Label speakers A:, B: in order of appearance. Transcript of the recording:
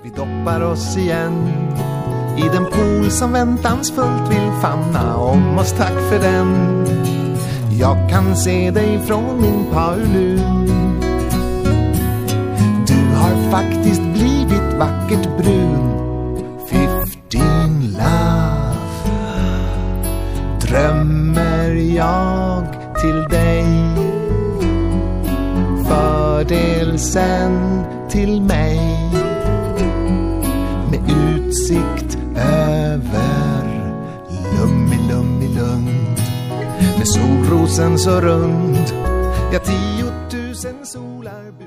A: Vi doppar oss igen i den pool som väntansfullt vill famna om oss, tack för den. Jag kan se dig från min paulun. Du har faktiskt blivit vackert brun. 15 love. Drömmer jag till dig. Fördel sen till mig. Med utsikt över Lummi-Lummi-Lund. Med solrosen så rund. Ja, 10 000 solar